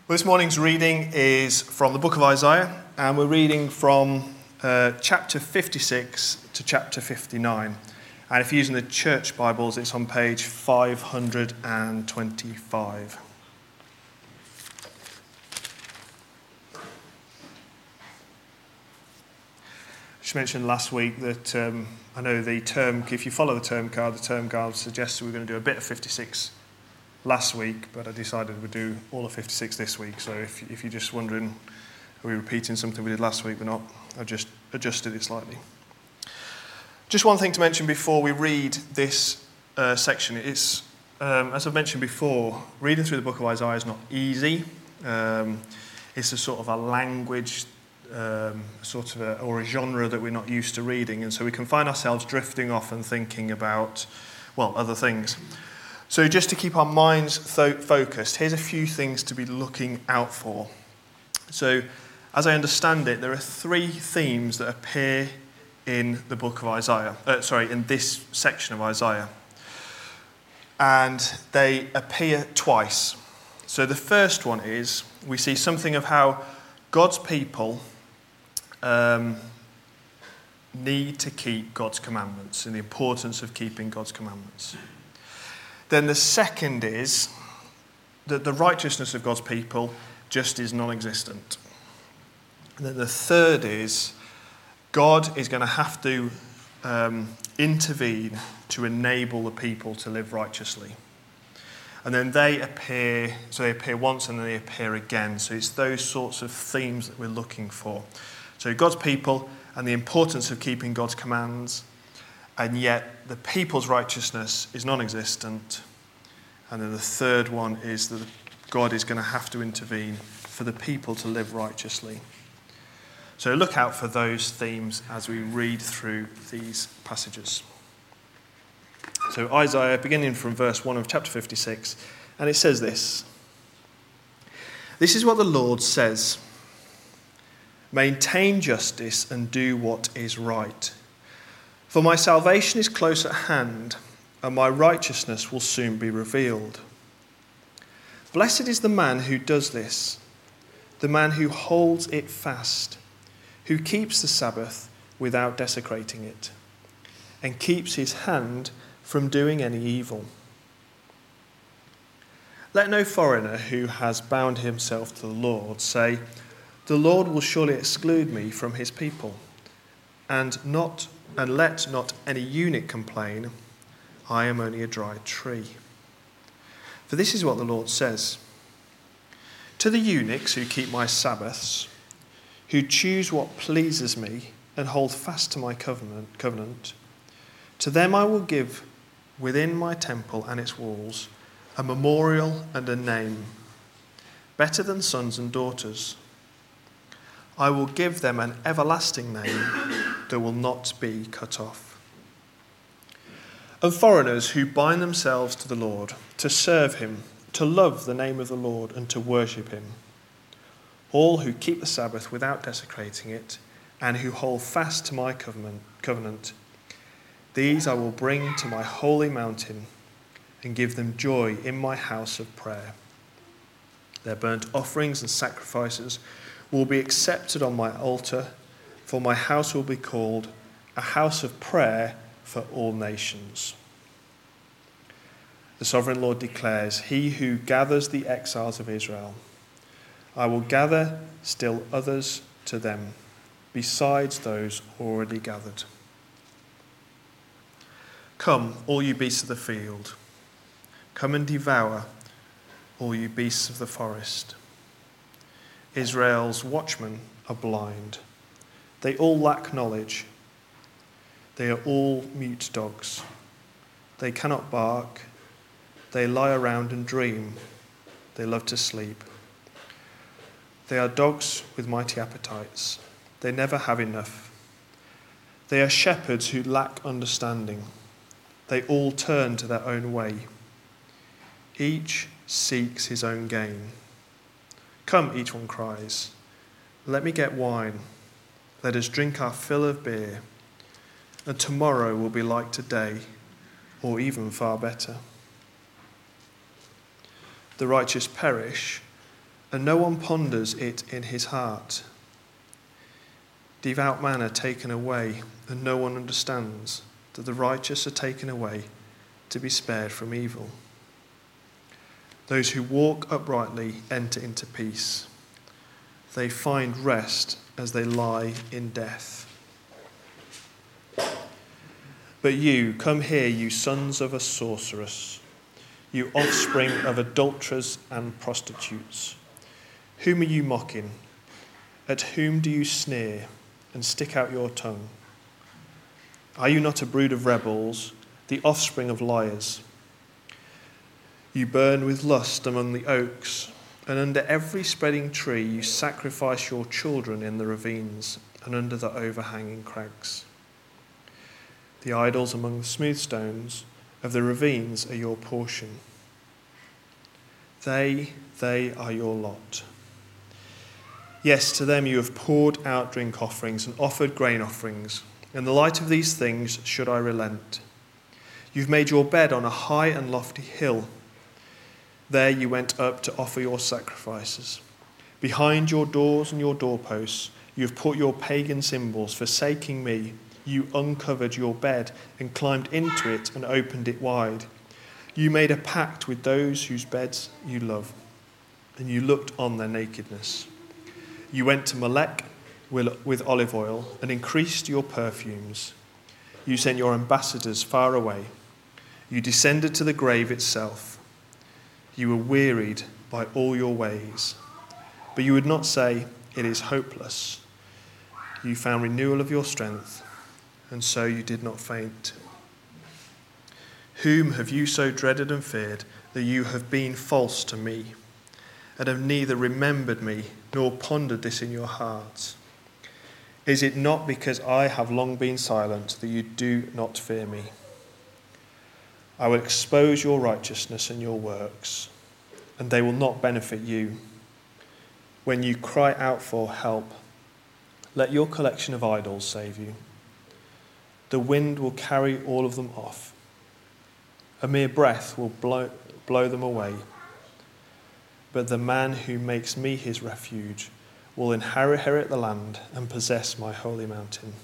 Well, this morning's reading is from the book of Isaiah, and we're reading from chapter 56 to chapter 59. And if you're using the church Bibles, it's on page 525. I just mentioned last week that I know the term, if you follow the term card suggested we're going to do a bit of 56 last week, but I decided we'd do all of 56 this week. So if you're just wondering, are we repeating something we did last week? We're not. I've just adjusted it slightly. Just one thing to mention before we read this section. It's, as I've mentioned before, reading through the book of Isaiah is not easy. It's a sort of a language, or a genre that we're not used to reading, and so we can find ourselves drifting off and thinking about, other things. So just to keep our minds focused, here's a few things to be looking out for. So as I understand it, there are three themes that appear in the book of Isaiah, in this section of Isaiah. And they appear twice. So the first one is, we see something of how God's people need to keep God's commandments and the importance of keeping God's commandments. Then the second is that the righteousness of God's people just is non-existent. And then the third is God is going to have to intervene to enable the people to live righteously. And then they appear once and then they appear again. So it's those sorts of themes that we're looking for. So God's people and the importance of keeping God's commands, and yet the people's righteousness is non-existent. And then the third one is that God is going to have to intervene for the people to live righteously. So look out for those themes as we read through these passages. So Isaiah, beginning from verse 1 of chapter 56, and it says this. This is what the Lord says. Maintain justice and do what is right. For my salvation is close at hand, and my righteousness will soon be revealed. Blessed is the man who does this, the man who holds it fast, who keeps the Sabbath without desecrating it, and keeps his hand from doing any evil. Let no foreigner who has bound himself to the Lord say, the Lord will surely exclude me from his people, and let not any eunuch complain, I am only a dry tree. For this is what the Lord says. To the eunuchs who keep my Sabbaths, who choose what pleases me and hold fast to my covenant, to them I will give within my temple and its walls a memorial and a name, better than sons and daughters. I will give them an everlasting name that will not be cut off. And foreigners who bind themselves to the Lord, to serve him, to love the name of the Lord, and to worship him. All who keep the Sabbath without desecrating it, and who hold fast to my covenant, these I will bring to my holy mountain, and give them joy in my house of prayer. Their burnt offerings and sacrifices will be accepted on my altar, for my house will be called a house of prayer for all nations. The sovereign Lord declares, he who gathers the exiles of Israel, I will gather still others to them, besides those already gathered. Come, all you beasts of the field, come and devour all you beasts of the forest. Israel's watchmen are blind. They all lack knowledge. They are all mute dogs. They cannot bark. They lie around and dream. They love to sleep. They are dogs with mighty appetites. They never have enough. They are shepherds who lack understanding. They all turn to their own way. Each seeks his own gain. Come, each one cries, let me get wine. Let us drink our fill of beer. And tomorrow will be like today, or even far better. The righteous perish, and no one ponders it in his heart. Devout men are taken away, and no one understands that the righteous are taken away to be spared from evil. Those who walk uprightly enter into peace. They find rest as they lie in death. But you, come here, you sons of a sorceress, you offspring of adulterers and prostitutes. Whom are you mocking? At whom do you sneer and stick out your tongue? Are you not a brood of rebels, the offspring of liars? You burn with lust among the oaks, and under every spreading tree you sacrifice your children in the ravines and under the overhanging crags. The idols among the smooth stones of the ravines are your portion. They are your lot. Yes, to them you have poured out drink offerings and offered grain offerings. In the light of these things should I relent. You've made your bed on a high and lofty hill. There you went up to offer your sacrifices. Behind your doors and your doorposts you have put your pagan symbols, forsaking me. You uncovered your bed and climbed into it and opened it wide. You made a pact with those whose beds you love, and you looked on their nakedness. You went to Molech with olive oil and increased your perfumes. You sent your ambassadors far away. You descended to the grave itself. You were wearied by all your ways. But you would not say, it is hopeless. You found renewal of your strength, and so you did not faint. Whom have you so dreaded and feared that you have been false to me, and have neither remembered me nor pondered this in your hearts? Is it not because I have long been silent that you do not fear me? I will expose your righteousness and your works, and they will not benefit you. When you cry out for help, let your collection of idols save you. The wind will carry all of them off. A mere breath will blow them away. But the man who makes me his refuge will inherit the land and possess my holy mountain.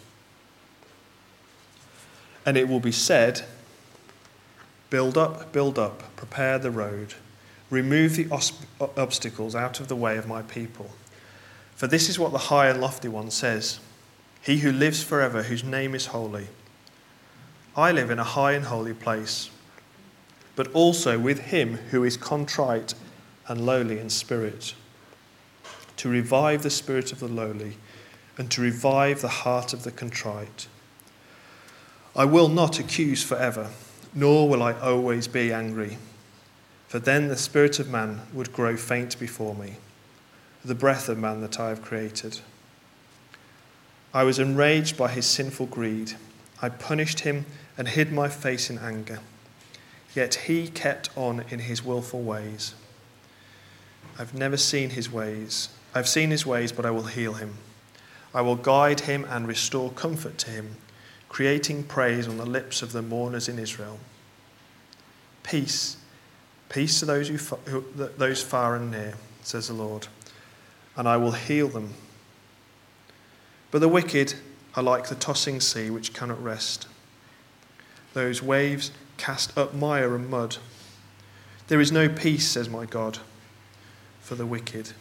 And it will be said, build up, prepare the road, remove the obstacles out of the way of my people. For this is what the high and lofty one says, he who lives forever, whose name is holy. I live in a high and holy place, but also with him who is contrite and lowly in spirit, to revive the spirit of the lowly and to revive the heart of the contrite. I will not accuse forever, nor will I always be angry, for then the spirit of man would grow faint before me, the breath of man that I have created. I was enraged by his sinful greed. I punished him and hid my face in anger. Yet he kept on in his willful ways. I've seen his ways, but I will heal him. I will guide him and restore comfort to him, creating praise on the lips of the mourners in Israel. Peace to those far and near, says the Lord, and I will heal them. But the wicked are like the tossing sea which cannot rest. Those waves cast up mire and mud. There is no peace, says my God, for the wicked.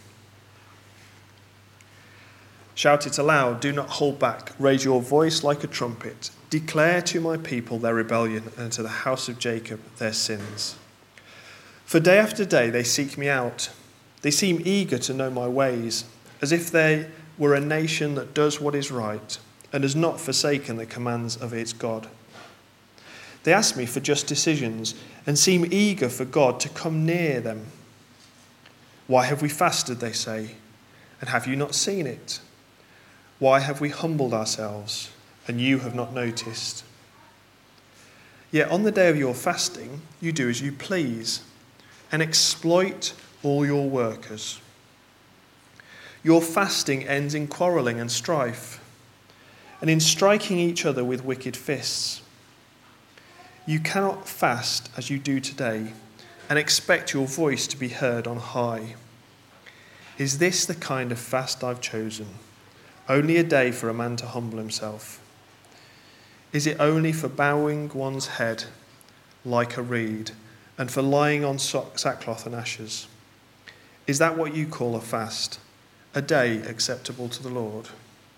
Shout it aloud, do not hold back. Raise your voice like a trumpet. Declare to my people their rebellion and to the house of Jacob their sins. For day after day they seek me out. They seem eager to know my ways, as if they were a nation that does what is right and has not forsaken the commands of its God. They ask me for just decisions and seem eager for God to come near them. Why have we fasted, they say, and have you not seen it? Why have we humbled ourselves, and you have not noticed? Yet on the day of your fasting, you do as you please and exploit all your workers. Your fasting ends in quarrelling and strife, and in striking each other with wicked fists. You cannot fast as you do today and expect your voice to be heard on high. Is this the kind of fast I've chosen? Only a day for a man to humble himself? Is it only for bowing one's head like a reed and for lying on sackcloth and ashes? Is that what you call a fast, a day acceptable to the Lord?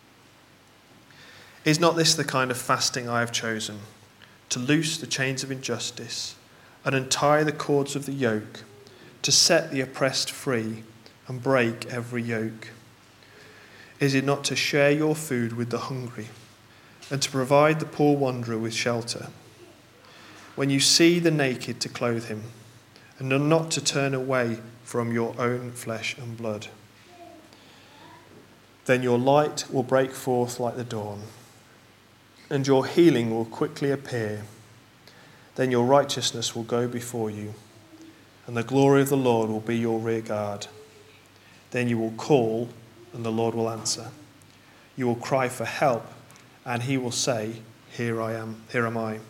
Is not this the kind of fasting I have chosen, to loose the chains of injustice and untie the cords of the yoke, to set the oppressed free and break every yoke? Is it not to share your food with the hungry and to provide the poor wanderer with shelter? When you see the naked, to clothe him, and not to turn away from your own flesh and blood? Then your light will break forth like the dawn, and your healing will quickly appear. Then your righteousness will go before you, and the glory of the Lord will be your rear guard. Then you will call, and the Lord will answer. You will cry for help, and he will say, here am I.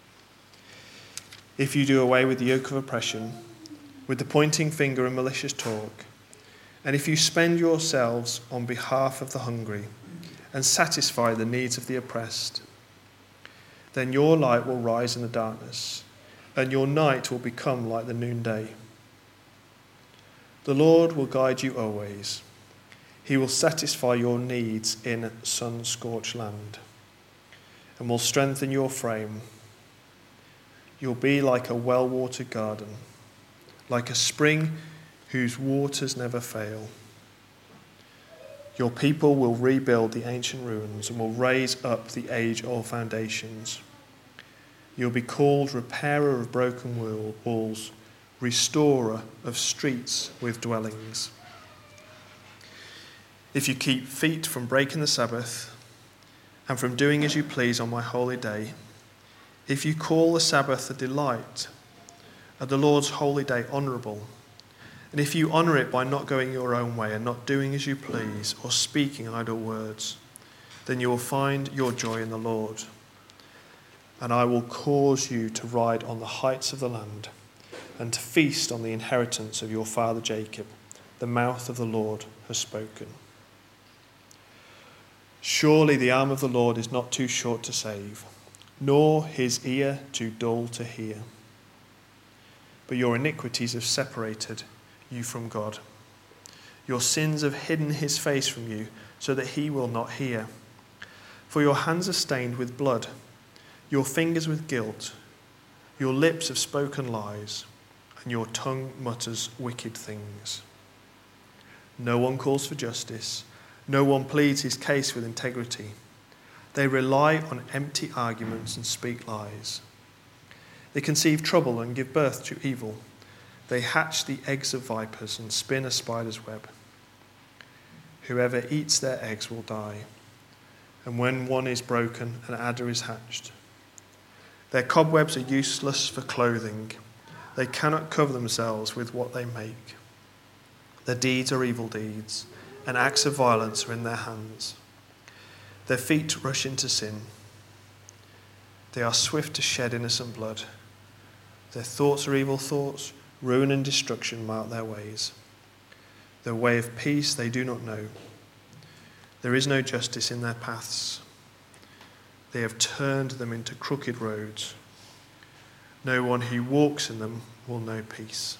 If you do away with the yoke of oppression, with the pointing finger and malicious talk, and if you spend yourselves on behalf of the hungry and satisfy the needs of the oppressed, then your light will rise in the darkness, and your night will become like the noonday. The Lord will guide you always. He will satisfy your needs in sun-scorched land and will strengthen your frame. You'll be like a well-watered garden, like a spring whose waters never fail. Your people will rebuild the ancient ruins and will raise up the age-old foundations. You'll be called repairer of broken walls, restorer of streets with dwellings. If you keep feet from breaking the Sabbath and from doing as you please on my holy day, if you call the Sabbath a delight, and the Lord's holy day honourable, and if you honour it by not going your own way and not doing as you please or speaking idle words, then you will find your joy in the Lord. And I will cause you to ride on the heights of the land and to feast on the inheritance of your father Jacob. The mouth of the Lord has spoken. Surely the arm of the Lord is not too short to save, nor his ear too dull to hear. But your iniquities have separated you from God. Your sins have hidden his face from you so that he will not hear. For your hands are stained with blood, your fingers with guilt. Your lips have spoken lies, and your tongue mutters wicked things. No one calls for justice. No one pleads his case with integrity. They rely on empty arguments and speak lies. They conceive trouble and give birth to evil. They hatch the eggs of vipers and spin a spider's web. Whoever eats their eggs will die, and when one is broken, an adder is hatched. Their cobwebs are useless for clothing. They cannot cover themselves with what they make. Their deeds are evil deeds, and acts of violence are in their hands. Their feet rush into sin. They are swift to shed innocent blood. Their thoughts are evil thoughts. Ruin and destruction mark their ways. The way of peace they do not know. There is no justice in their paths. They have turned them into crooked roads. No one who walks in them will know peace.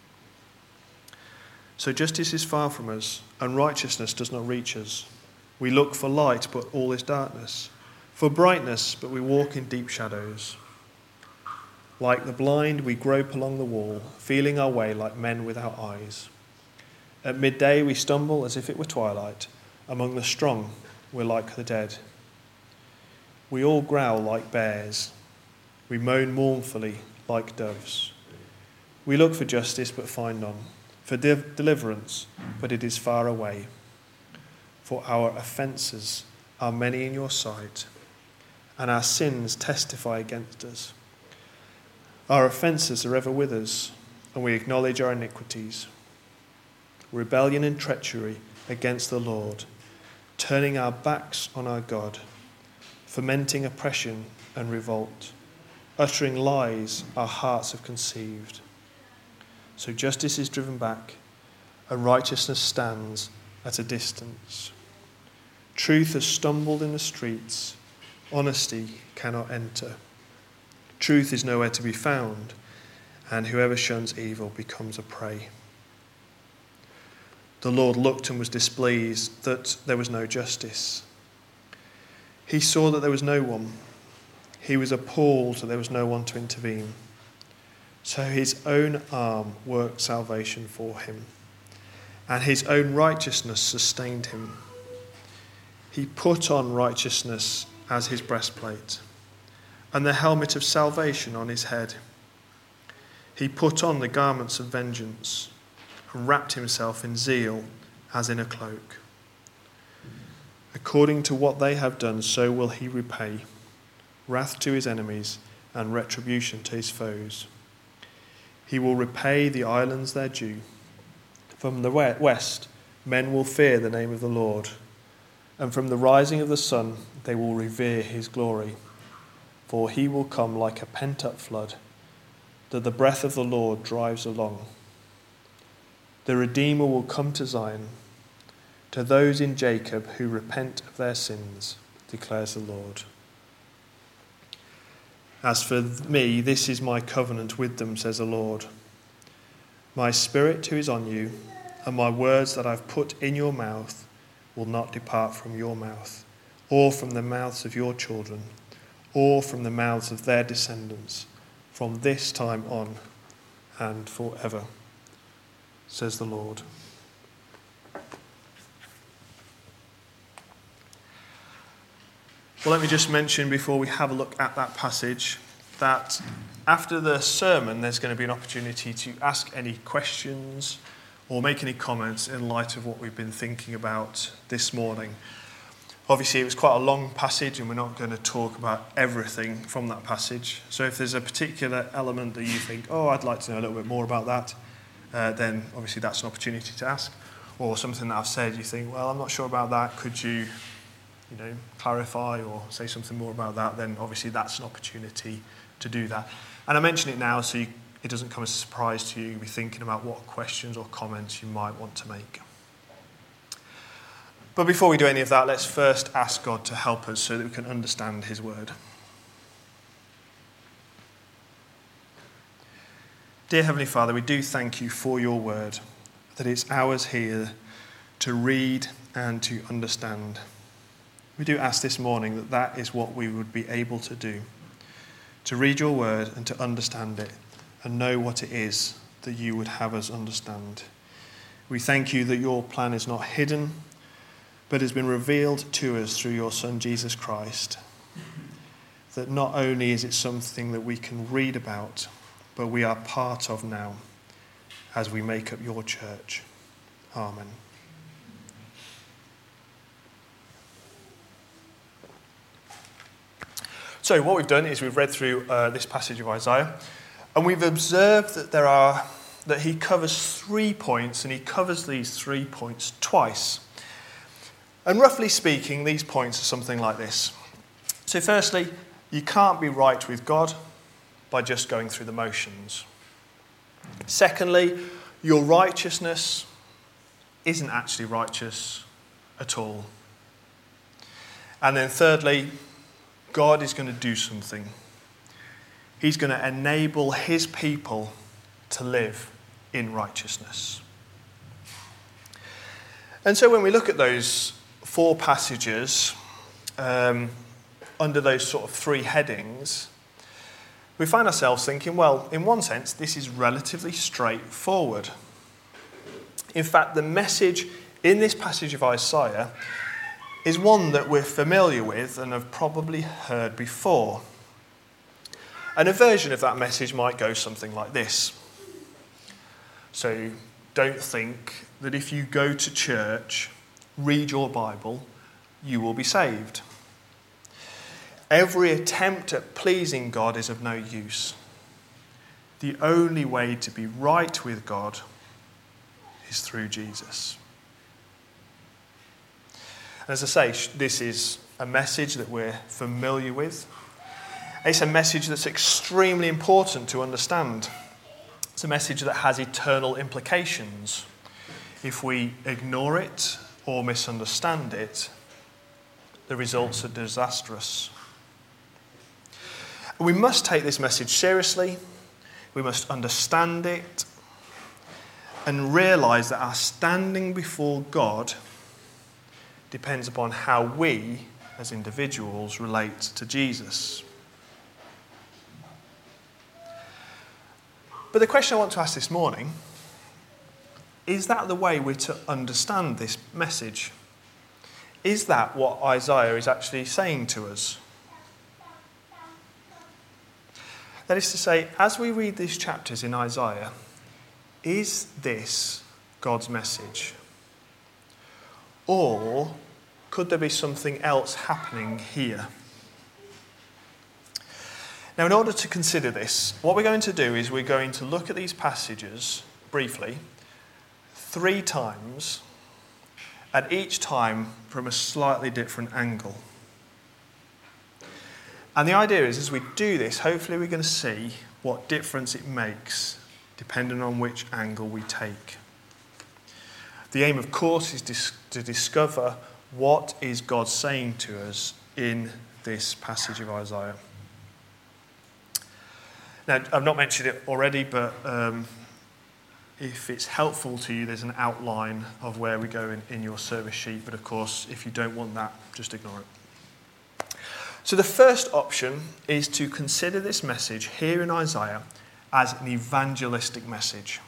So justice is far from us, and righteousness does not reach us. We look for light, but all is darkness. For brightness, but we walk in deep shadows. Like the blind, we grope along the wall, feeling our way like men without eyes. At midday, we stumble as if it were twilight. Among the strong, we're like the dead. We all growl like bears. We moan mournfully like doves. We look for justice, but find none. For deliverance, but it is far away. For our offences are many in your sight, and our sins testify against us. Our offences are ever with us, and we acknowledge our iniquities. Rebellion and treachery against the Lord, turning our backs on our God, fomenting oppression and revolt, uttering lies our hearts have conceived. So justice is driven back, and righteousness stands at a distance. Truth has stumbled in the streets, honesty cannot enter. Truth is nowhere to be found, and whoever shuns evil becomes a prey. The Lord looked and was displeased that there was no justice. He saw that there was no one. He was appalled that there was no one to intervene. So his own arm worked salvation for him, and his own righteousness sustained him. He put on righteousness as his breastplate, and the helmet of salvation on his head. He put on the garments of vengeance, and wrapped himself in zeal as in a cloak. According to what they have done, so will he repay, wrath to his enemies and retribution to his foes. He will repay the islands their due. From the west, men will fear the name of the Lord, and from the rising of the sun, they will revere his glory. For he will come like a pent-up flood, that the breath of the Lord drives along. The Redeemer will come to Zion, to those in Jacob who repent of their sins, declares the Lord. As for me, this is my covenant with them, says the Lord. My spirit who is on you, and my words that I've put in your mouth will not depart from your mouth, or from the mouths of your children, or from the mouths of their descendants, from this time on and forever, says the Lord. Well, let me just mention before we have a look at that passage that after the sermon there's going to be an opportunity to ask any questions or make any comments in light of what we've been thinking about this morning. Obviously, it was quite a long passage and we're not going to talk about everything from that passage. So if there's a particular element that you think, I'd like to know a little bit more about that, then obviously that's an opportunity to ask. Or something that I've said, you think, I'm not sure about that, could you clarify or say something more about that, then obviously that's an opportunity to do that. And I mention it now so it doesn't come as a surprise to you. You'll be thinking about what questions or comments you might want to make. But before we do any of that, let's first ask God to help us so that we can understand his word. Dear Heavenly Father, we do thank you for your word, that it's ours here to read and to understand. We do ask this morning that that is what we would be able to do, to read your word and to understand it and know what it is that you would have us understand. We thank you that your plan is not hidden, but has been revealed to us through your Son, Jesus Christ. That not only is it something that we can read about, but we are part of now as we make up your church. Amen. So what we've done is we've read through this passage of Isaiah, and we've observed that he covers 3 points, and he covers these 3 points twice. And roughly speaking, these points are something like this. So firstly, you can't be right with God by just going through the motions. Secondly, your righteousness isn't actually righteous at all. And then thirdly, God is going to do something. He's going to enable his people to live in righteousness. And so when we look at those 4 passages under those sort of 3 headings, we find ourselves thinking, well, in one sense, this is relatively straightforward. In fact, the message in this passage of Isaiah is one that we're familiar with and have probably heard before. And a version of that message might go something like this. So don't think that if you go to church, read your Bible, you will be saved. Every attempt at pleasing God is of no use. The only way to be right with God is through Jesus. As I say, this is a message that we're familiar with. It's a message that's extremely important to understand. It's a message that has eternal implications. if we ignore it or misunderstand it, the results are disastrous. We must take this message seriously. We must understand it and realise that our standing before God depends upon how we, as individuals, relate to Jesus. But the question I want to ask this morning, is that the way we're to understand this message? Is that what Isaiah is actually saying to us? That is to say, as we read these chapters in Isaiah, is this God's message? Or could there be something else happening here? Now, in order to consider this, what we're going to do is we're going to look at these passages briefly 3 times, and each time from a slightly different angle. And the idea is, as we do this, hopefully we're going to see what difference it makes depending on which angle we take. The aim, of course, is to discover what is God saying to us in this passage of Isaiah. Now, I've not mentioned it already, but if it's helpful to you, there's an outline of where we go in your service sheet. But of course, if you don't want that, just ignore it. So the first option is to consider this message here in Isaiah as an evangelistic message.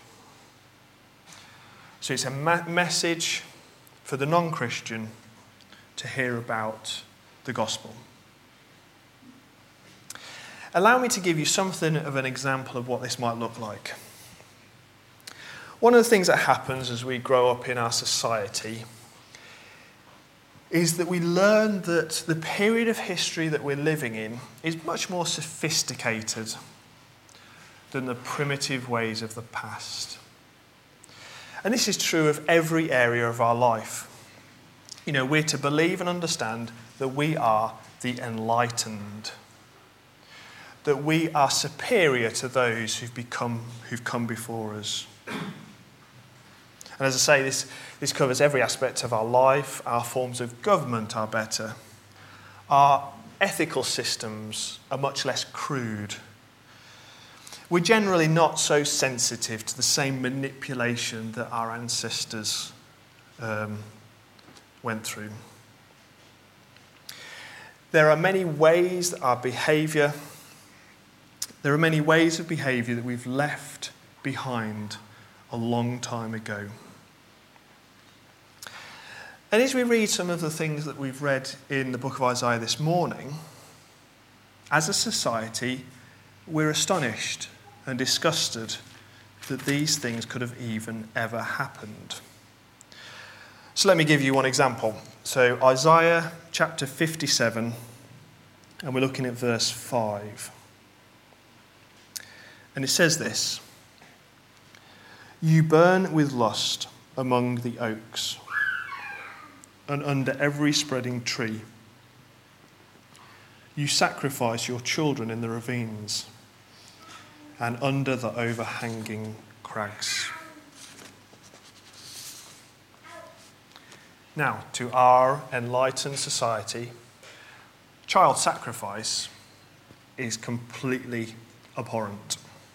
So it's a message for the non-Christian to hear about the gospel. Allow me to give you something of an example of what this might look like. One of the things that happens as we grow up in our society is that we learn that the period of history that we're living in is much more sophisticated than the primitive ways of the past. And this is true of every area of our life. You know, we're to believe and understand that we are the enlightened, that we are superior to those who've come before us. And as I say, this covers every aspect of our life. Our forms of government are better. Our ethical systems are much less crude. We're generally not so sensitive to the same manipulation that our ancestors went through. There are many ways of behaviour that we've left behind a long time ago. And as we read some of the things that we've read in the book of Isaiah this morning, as a society, we're astonished and disgusted that these things could have even ever happened. So let me give you one example. So Isaiah chapter 57, and we're looking at verse 5. And it says this: "You burn with lust among the oaks, and under every spreading tree. You sacrifice your children in the ravines, and under the overhanging crags." Now, to our enlightened society, child sacrifice is completely abhorrent.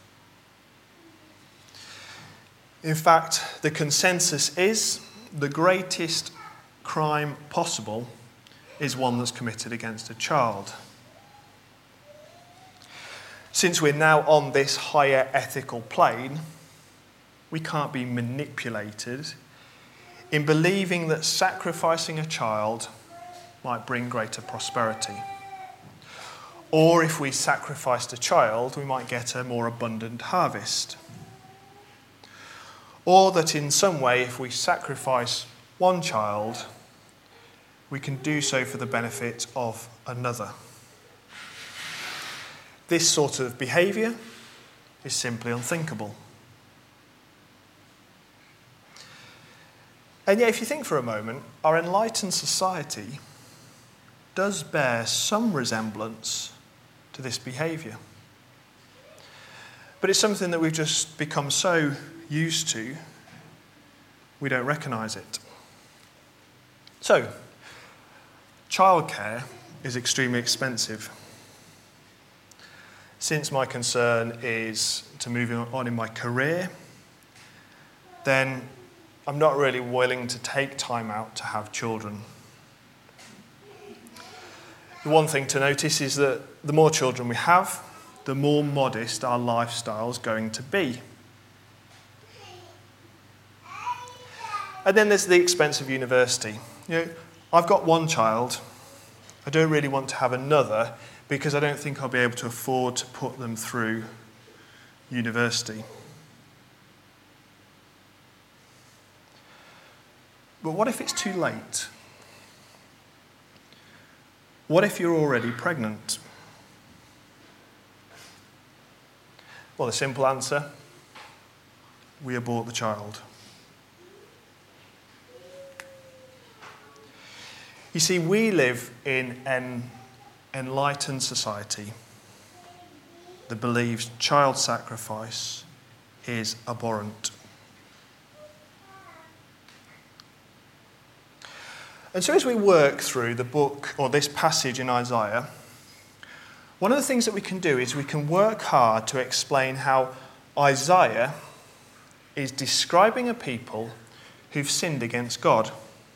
In fact, the consensus is the greatest crime possible is one that's committed against a child. Since we're now on this higher ethical plane, we can't be manipulated in believing that sacrificing a child might bring greater prosperity. Or if we sacrificed a child, we might get a more abundant harvest. Or that in some way, if we sacrifice one child, we can do so for the benefit of another. This sort of behaviour is simply unthinkable. And yet, if you think for a moment, our enlightened society does bear some resemblance to this behaviour. But it's something that we've just become so used to we don't recognise it. So, childcare is extremely expensive. Since my concern is to move on in my career, then I'm not really willing to take time out to have children. The one thing to notice is that the more children we have, the more modest our lifestyle is going to be. And then there's the expense of university. I've got one child. I don't really want to have another because I don't think I'll be able to afford to put them through university. But what if it's too late? What if you're already pregnant? Well, the simple answer, we abort the child. You see, we live in an enlightened society that believes child sacrifice is abhorrent. And so as we work through the book, or this passage in Isaiah, one of the things that we can do is we can work hard to explain how Isaiah is describing a people who've sinned against God.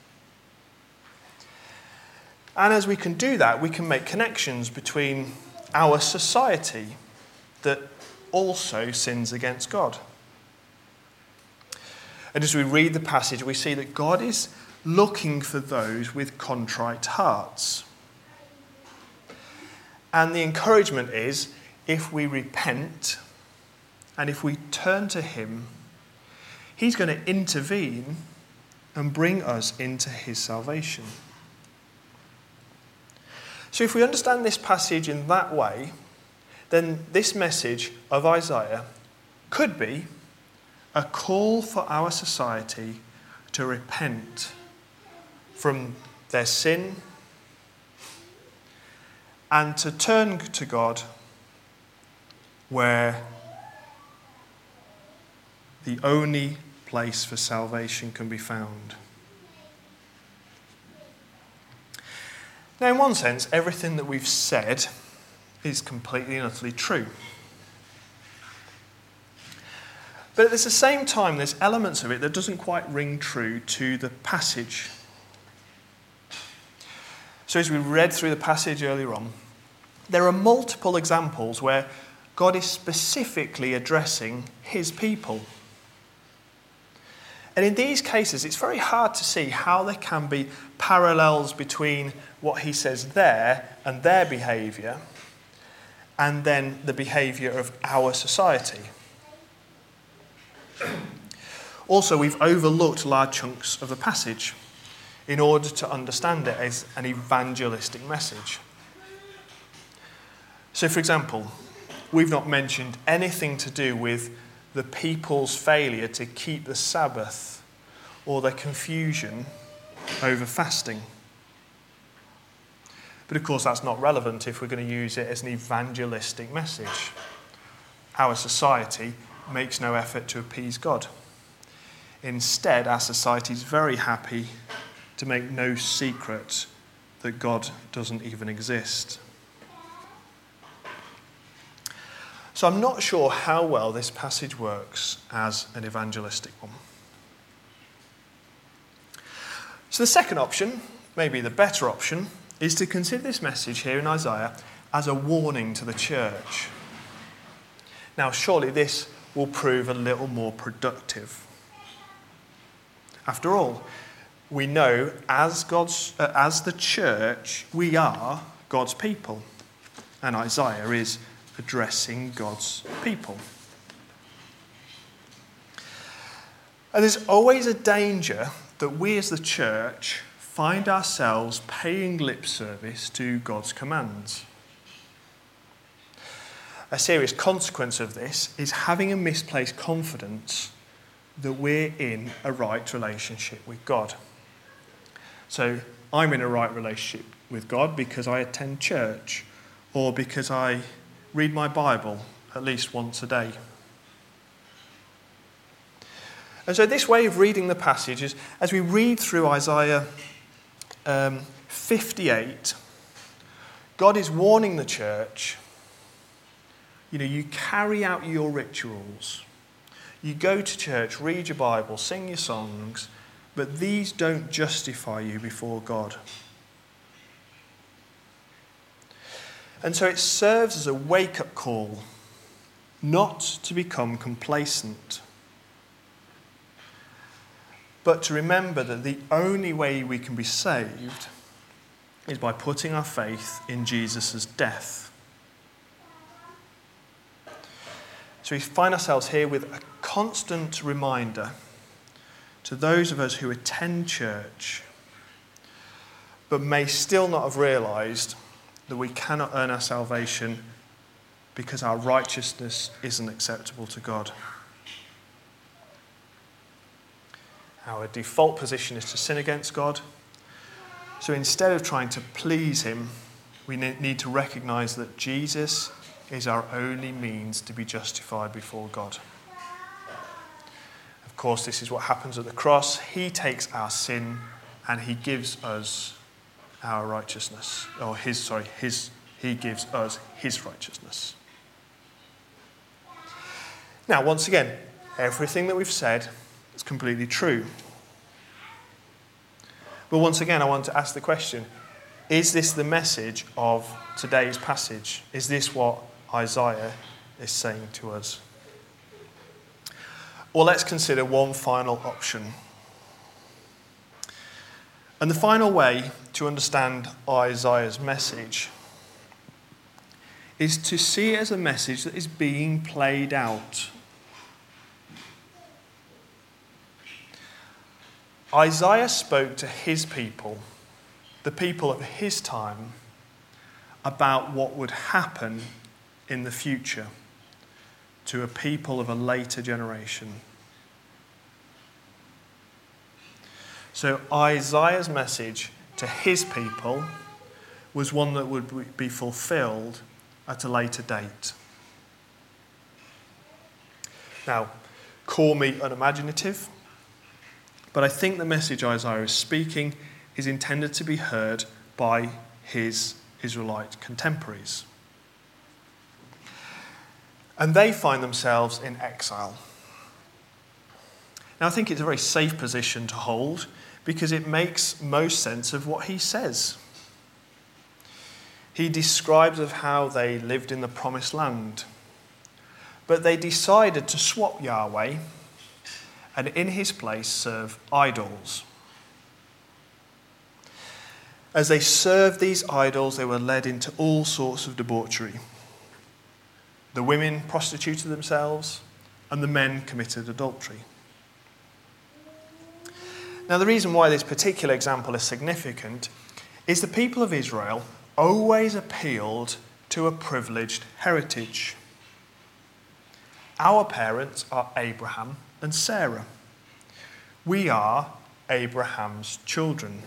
And as we can do that, we can make connections between our society that also sins against God. And as we read the passage, we see that God is looking for those with contrite hearts. And the encouragement is, if we repent and if we turn to him, he's going to intervene and bring us into his salvation. So if we understand this passage in that way, then this message of Isaiah could be a call for our society to repent from their sin and to turn to God where the only place for salvation can be found. Now, in one sense, everything that we've said is completely and utterly true. But at the same time, there's elements of it that doesn't quite ring true to the passage. So as we read through the passage earlier on, there are multiple examples where God is specifically addressing his people. And in these cases, it's very hard to see how there can be parallels between what he says there and their behaviour, and then the behaviour of our society. Also, we've overlooked large chunks of the passage in order to understand it as an evangelistic message. So, for example, we've not mentioned anything to do with the people's failure to keep the Sabbath or their confusion over fasting. But of course that's not relevant if we're going to use it as an evangelistic message. Our society makes no effort to appease God. Instead, our society is very happy to make no secret that God doesn't even exist. So I'm not sure how well this passage works as an evangelistic one. So the second option, maybe the better option, is to consider this message here in Isaiah as a warning to the church. Now, surely this will prove a little more productive. After all, we know as the church, we are God's people. And Isaiah is addressing God's people. And there's always a danger that we as the church find ourselves paying lip service to God's commands. A serious consequence of this is having a misplaced confidence that we're in a right relationship with God. So I'm in a right relationship with God because I attend church or because I read my Bible at least once a day. And so this way of reading the passage is, as we read through Isaiah 58, God is warning the church, you carry out your rituals. You go to church, read your Bible, sing your songs, but these don't justify you before God. And so it serves as a wake-up call not to become complacent, but to remember that the only way we can be saved is by putting our faith in Jesus' death. So we find ourselves here with a constant reminder to those of us who attend church but may still not have realised that we cannot earn our salvation because our righteousness isn't acceptable to God. Our default position is to sin against God. So instead of trying to please him, we need to recognise that Jesus is our only means to be justified before God. Of course, this is what happens at the cross. He takes our sin and he gives us our righteousness. He gives us his righteousness. Now, once again, everything that we've said is completely true. But once again, I want to ask the question, is this the message of today's passage? Is this what Isaiah is saying to us? Well, let's consider one final option. And the final way to understand Isaiah's message is to see it as a message that is being played out. Isaiah spoke to his people, the people of his time, about what would happen in the future to a people of a later generation. So Isaiah's message to his people was one that would be fulfilled at a later date. Now, call me unimaginative, but I think the message Isaiah is speaking is intended to be heard by his Israelite contemporaries. And they find themselves in exile. Now, I think it's a very safe position to hold because it makes most sense of what he says. He describes of how they lived in the promised land, but they decided to swap Yahweh and in his place serve idols. As they served these idols, they were led into all sorts of debauchery. The women prostituted themselves, and the men committed adultery. Now, the reason why this particular example is significant is the people of Israel always appealed to a privileged heritage. Our parents are Abraham and Sarah. We are Abraham's children.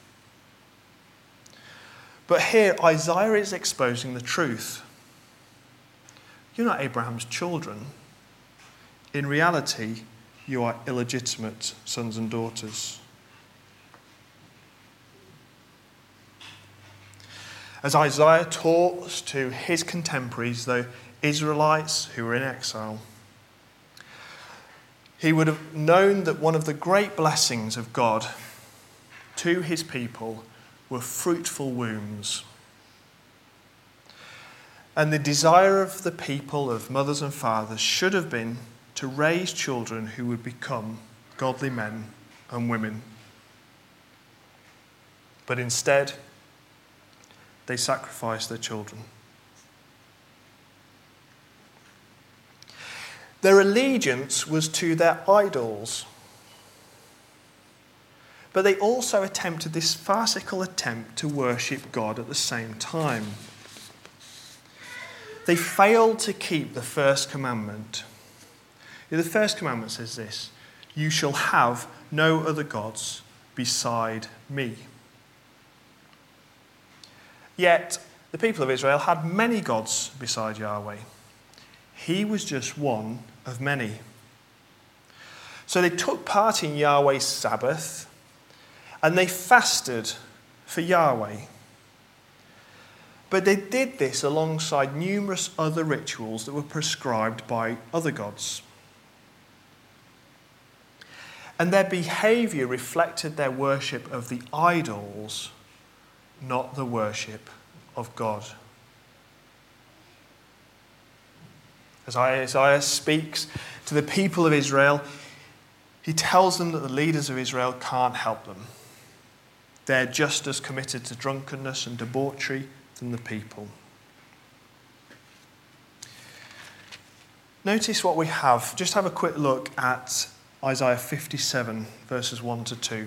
But here, Isaiah is exposing the truth. You're not Abraham's children. In reality, you are illegitimate sons and daughters. As Isaiah talks to his contemporaries, the Israelites who were in exile, he would have known that one of the great blessings of God to his people were fruitful wombs. And the desire of the people, of mothers and fathers, should have been to raise children who would become godly men and women. But instead, they sacrificed their children. Their allegiance was to their idols. But they also attempted this farcical attempt to worship God at the same time. They failed to keep the first commandment. The first commandment says this: "You shall have no other gods beside me." Yet, the people of Israel had many gods beside Yahweh. He was just one of many. So they took part in Yahweh's Sabbath and they fasted for Yahweh. But they did this alongside numerous other rituals that were prescribed by other gods. And their behaviour reflected their worship of the idols, not the worship of God. As Isaiah speaks to the people of Israel, he tells them that the leaders of Israel can't help them. They're just as committed to drunkenness and debauchery than the people. Notice what we have. Just have a quick look at Isaiah 57, verses 1 to 2.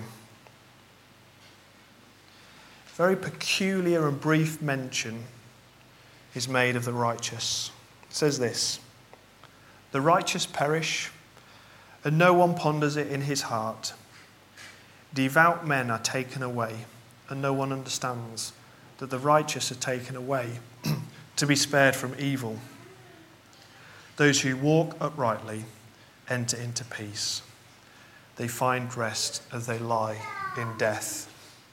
Very peculiar and brief mention is made of the righteous. It says this: "The righteous perish, and no one ponders it in his heart. Devout men are taken away, and no one understands that the righteous are taken away to be spared from evil. Those who walk uprightly enter into peace. They find rest as they lie in death."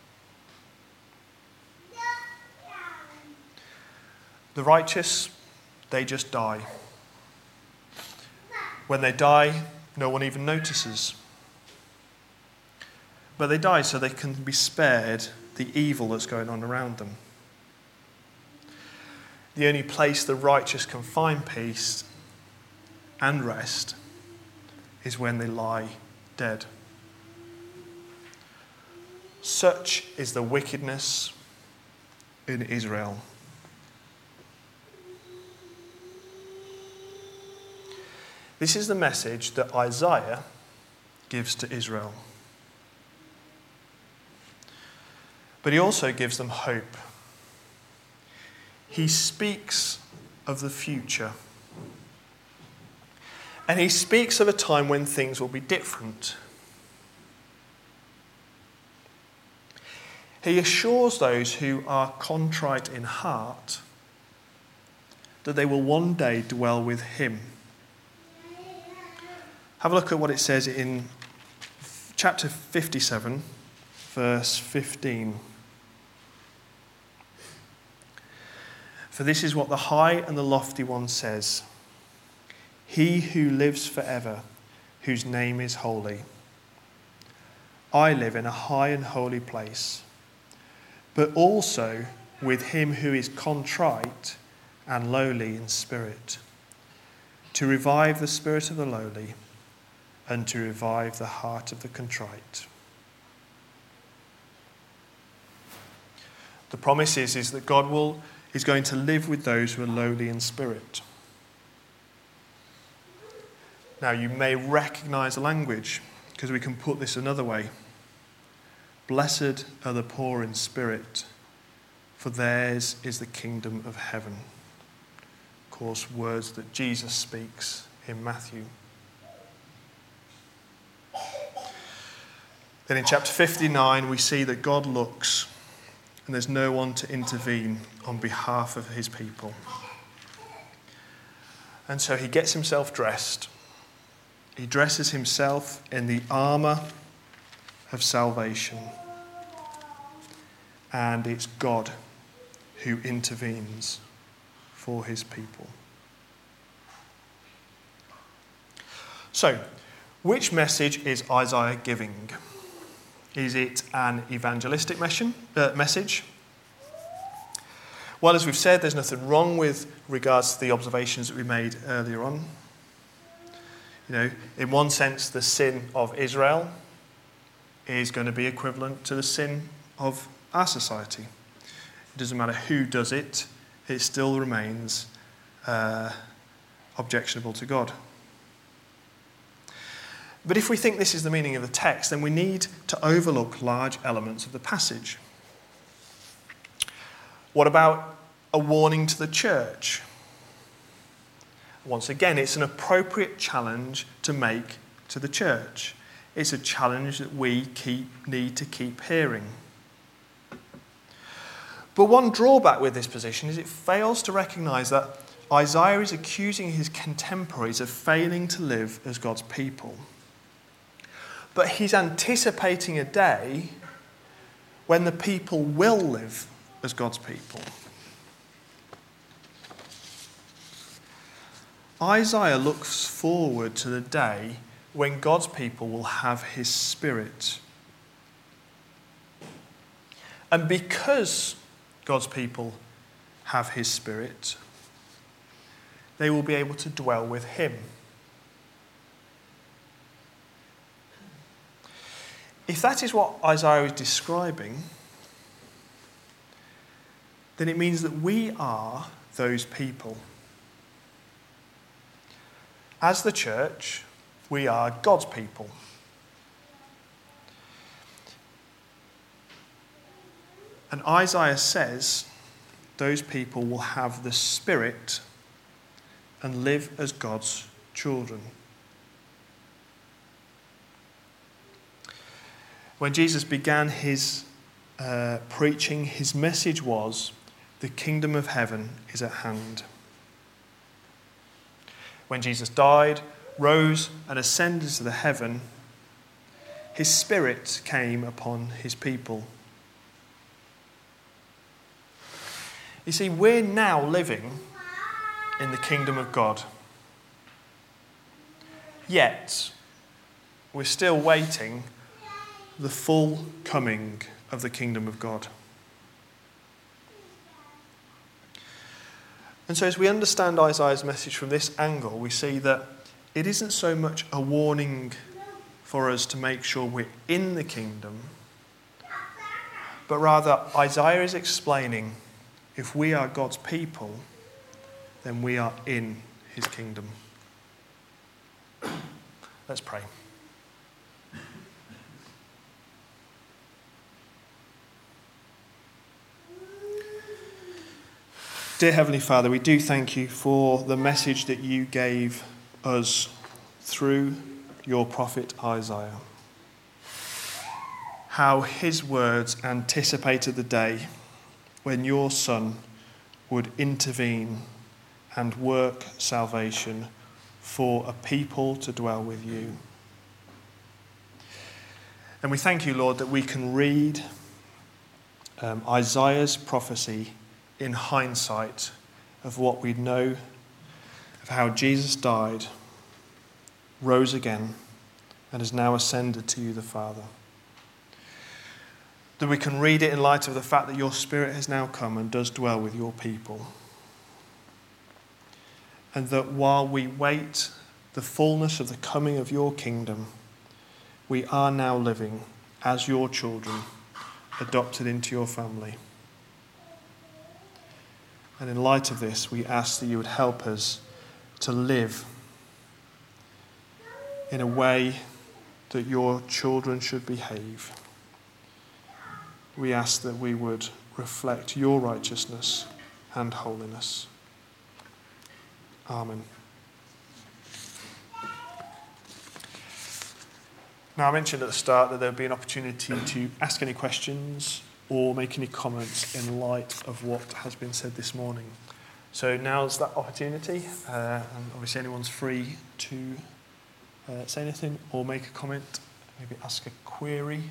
The righteous, they just die. When they die, no one even notices. But they die so they can be spared the evil that's going on around them. The only place the righteous can find peace and rest is when they lie dead. Such is the wickedness in Israel. This is the message that Isaiah gives to Israel. But he also gives them hope. He speaks of the future. And he speaks of a time when things will be different. He assures those who are contrite in heart that they will one day dwell with him. Have a look at what it says in chapter 57, verse 15. "For this is what the high and the lofty one says, he who lives forever, whose name is holy. I live in a high and holy place, but also with him who is contrite and lowly in spirit, to revive the spirit of the lowly and to revive the heart of the contrite." The promise is that God is going to live with those who are lowly in spirit. Now, you may recognize the language, because we can put this another way. "Blessed are the poor in spirit, for theirs is the kingdom of heaven." Of course, words that Jesus speaks in Matthew. Then in chapter 59, we see that God looks, and there's no one to intervene on behalf of his people. And so he gets himself dressed. He dresses himself in the armour of salvation. And it's God who intervenes for his people. So, which message is Isaiah giving? Is it an evangelistic message? Well, as we've said, there's nothing wrong with regards to the observations that we made earlier on. You know, in one sense, the sin of Israel is going to be equivalent to the sin of our society. It doesn't matter who does it, it still remains objectionable to God. But if we think this is the meaning of the text, then we need to overlook large elements of the passage. What about a warning to the church? Once again, it's an appropriate challenge to make to the church. It's a challenge that we need to keep hearing. But one drawback with this position is it fails to recognise that Isaiah is accusing his contemporaries of failing to live as God's people. but he's anticipating a day when the people will live as God's people. Isaiah looks forward to the day when God's people will have his Spirit. And because God's people have his Spirit, they will be able to dwell with him. If that is what Isaiah is describing, then it means that we are those people. As the church, we are God's people. And Isaiah says those people will have the Spirit and live as God's children. When Jesus began his preaching, his message was, the kingdom of heaven is at hand. When Jesus died, rose and ascended to the heaven, his Spirit came upon his people. You see, we're now living in the kingdom of God. Yet, we're still waiting the full coming of the kingdom of God. And so as we understand Isaiah's message from this angle, we see that it isn't so much a warning for us to make sure we're in the kingdom, but rather Isaiah is explaining if we are God's people, then we are in his kingdom. Let's pray. Dear Heavenly Father, we do thank you for the message that you gave us through your prophet Isaiah. How his words anticipated the day when your Son would intervene and work salvation for a people to dwell with you. And we thank you, Lord, that we can read Isaiah's prophecy in hindsight of what we know of how Jesus died, rose again, and has now ascended to you, the Father. That we can read it in light of the fact that your Spirit has now come and does dwell with your people. And that while we wait the fullness of the coming of your kingdom, we are now living as your children, adopted into your family. And in light of this, we ask that you would help us to live in a way that your children should behave. We ask that we would reflect your righteousness and holiness. Amen. Now, I mentioned at the start that there would be an opportunity to ask any questions or make any comments in light of what has been said this morning. So now's that opportunity, and obviously anyone's free to say anything or make a comment, maybe ask a query.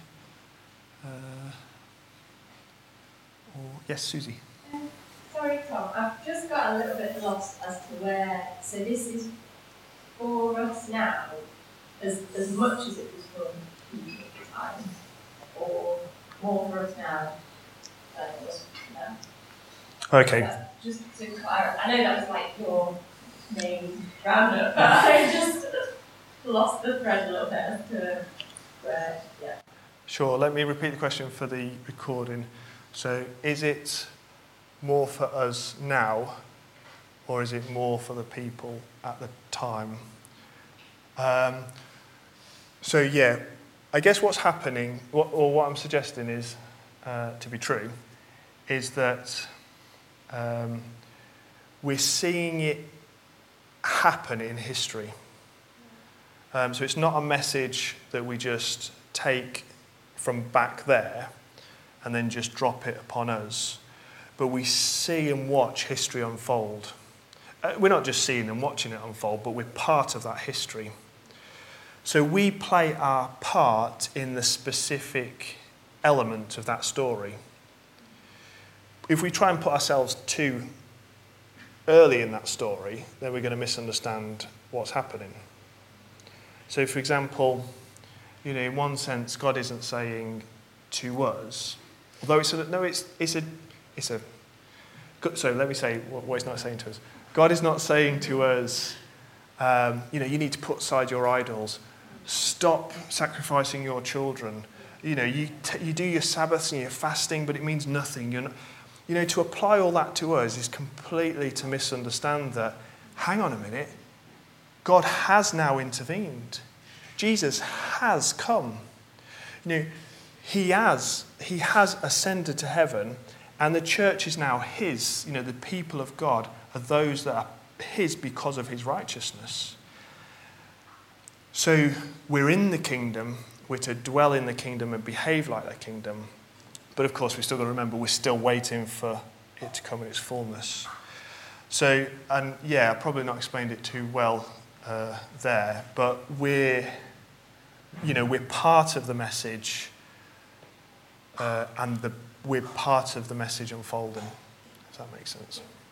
Yes, Susie. Sorry, Tom, I've just got a little bit lost as to where, so this is for us now, as much as it was for people at the time, or more for us now than it was now. Okay. Just to clarify, I know that was like your main roundup, but I just lost the thread a little bit as to where, yeah. Sure, let me repeat the question for the recording. So, is it more for us now, or is it more for the people at the time? So yeah, I guess what's happening, what I'm suggesting is, to be true, is that we're seeing it happen in history. So it's not a message that we just take from back there and then just drop it upon us, but we see and watch history unfold. We're not just seeing and watching it unfold, but we're part of that history. So we play our part in the specific element of that story. If we try and put ourselves too early in that story, then we're going to misunderstand what's happening. So, for example, in one sense, God isn't saying to us, although so let me say what He's not saying to us. God is not saying to us, you need to put aside your idols, stop sacrificing your children. You do your Sabbaths and your fasting, but it means nothing. To apply all that to us is completely to misunderstand that, hang on a minute, God has now intervened. Jesus has come. He has ascended to heaven, and the church is now his. The people of God are those that are his because of his righteousness. So we're in the kingdom, we're to dwell in the kingdom and behave like the kingdom. But of course, we've still got to remember we're still waiting for it to come in its fullness. So, and yeah, I've probably not explained it too well there, but we're part of the message, and we're part of the message unfolding, if that makes sense.